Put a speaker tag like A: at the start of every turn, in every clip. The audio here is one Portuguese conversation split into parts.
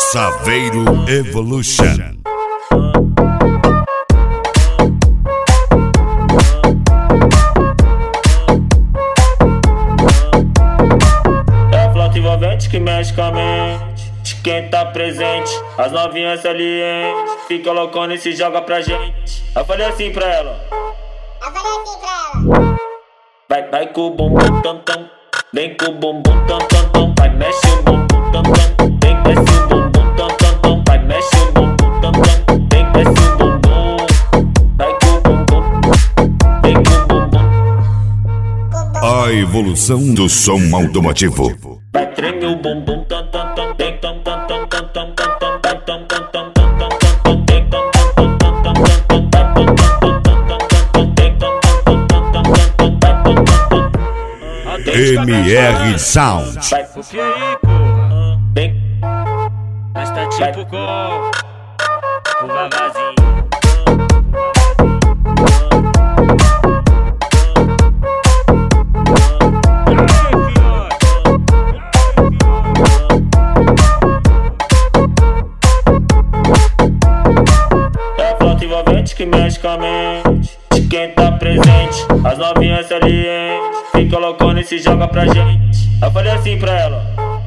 A: Saveiro Evolution.
B: É a flauta envolvente que mexe com a mente de quem tá presente. As novinhas salientes fica loucona e se joga pra gente. Eu falei assim pra ela. Vai com o bumbum tam tam, vem com o bumbum tam tam tam. Vai mexe o bumbum tam tam, vem desce o bumbum tam tam tam. Vai mexe o bumbum tam tam, vem desce o bumbum. Vai com o bumbum, vem com o bumbum.
A: A evolução do som automotivo.
B: Vai treme o bumbum tam tam tam, vem tam tam tam tam tam tam tam. Vai tam tam tam tam tam tam, vem tam tam tam tam tam tam. Vai tam tam tam tam tam tam, vem tam tam tam tam tam. Vai tam tam tam.
A: MR Sound.
B: Vai
C: O que aí, porra?
B: vem.
C: Nós tá tipo com o vavazinho.
B: É a flauta envolvente que mexe com a mente de quem tá presente. As novinhas salientes fica loucona e se joga pra gente. Eu falei assim pra ela.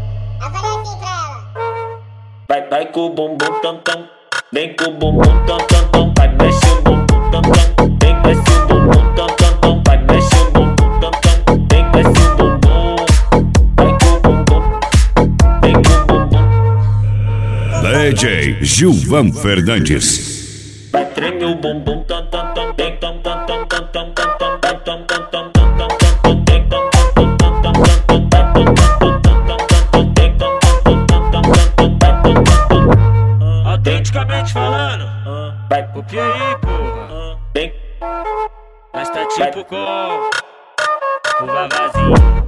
B: Vai com o bumbum tam tam, vem com o bumbum tam tam tam. Vai mexe o bumbum tam tam, vem desce o bumbum tam tam tam. Vai mexe o bumbum tam tam, vem desce o bumbum. Vai com o bumbum, vem com o bumbum.
A: DJ Gilvan Fernandes.
B: Vai treme o bumbum tam tam tam, vem tam tam tam tam tam tam tam. Vai tam tam tam tam tam tam, vem tam tam tam tam tam tam. Vai tam tam tam tam tam tam, vem tam tam tam tam tam tam. Vai tam tam tam.
C: Autenticamente falando,
B: Vai
C: o que aí, porra?
B: vem.
C: Nós tá tipo com o vavazinho.